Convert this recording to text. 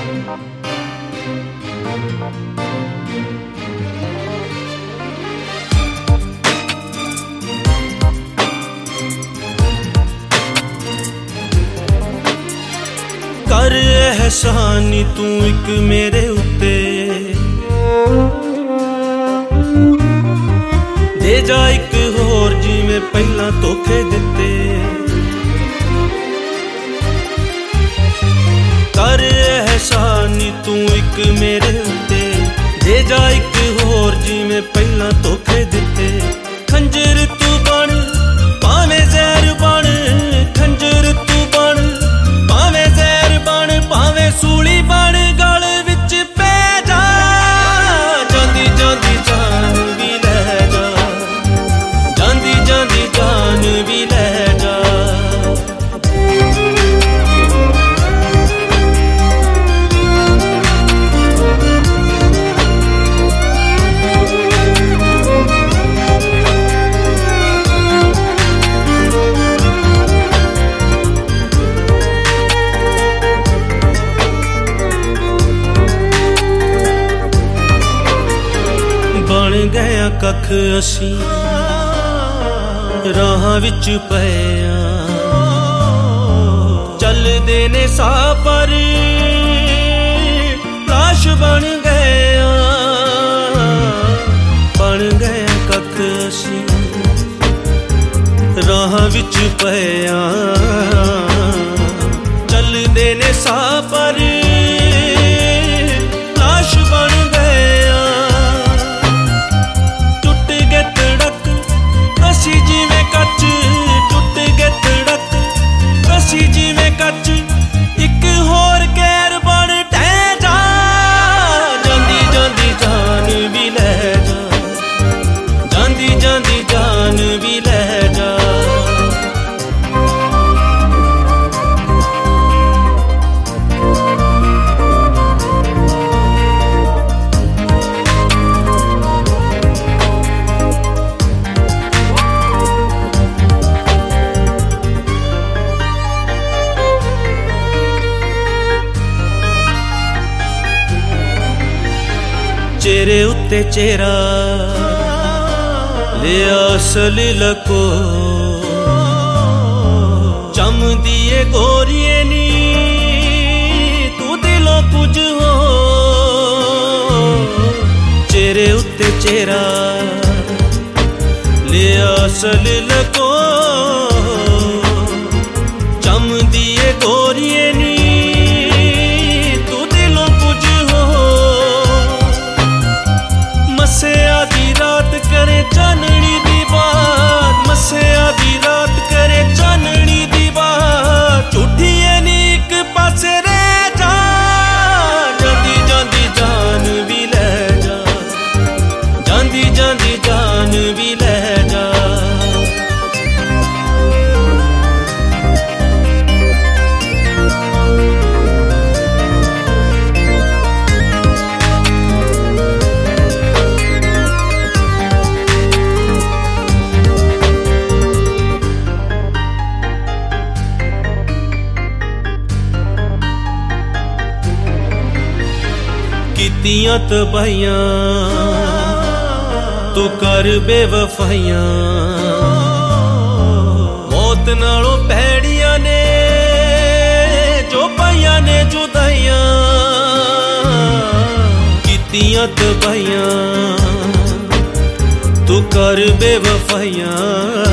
कर एहसान तू एक मेरे उत्ते, दे जा एक होर जिवें पहलां धोखे दिते। कर एहसान तू एक मेरे उत्ते, दे जा एक होर जिवें पहलां धोखे दिते। खंजर तू बन भावें जहर बन, खंजर तू बन भावें जहर बन, भावें सूली बन गल विच पै जा। जांदी जांदी जान भी लै जा, जांदी जांदी जान भी लै जा। बन गया कख असी राहां विच पए आ, चलदे ने साह पर लाश बन गए आ। बन गया कख असी राहां विच पए आ, चलदे ने साह पर लाश बन गए आ। असी जिवें कच टुट गए धड़क, असी जिवें कच एक होर गैर बन ढह जा। जांदी जांदी जान भी लै जा, जांदी जांदी जान भी लै जा। चेहरे उत्ते चेहरा लिया असल लको, चमदिए गोरिए नी तू दिलों कुछ हो। चेहरे उत्ते चेहरा लिया असल लको, चमदिए गोरिए नी मस्या दी रात करे चाननी दी बात, मस्या दी रात करे चाननी दी बात। झूठी है नी एक पासे रह जा, जांदी जांदी जान भी लै जा, जांदी जांदी जान भी लै जा। कीतियां तबाहियां तू कर बेवफाइयां, मौत नालों भैड़ियां ने जो पाइयां ने जुदाइयां। कीतियां तबाहियां तू कर बेवफाइयां,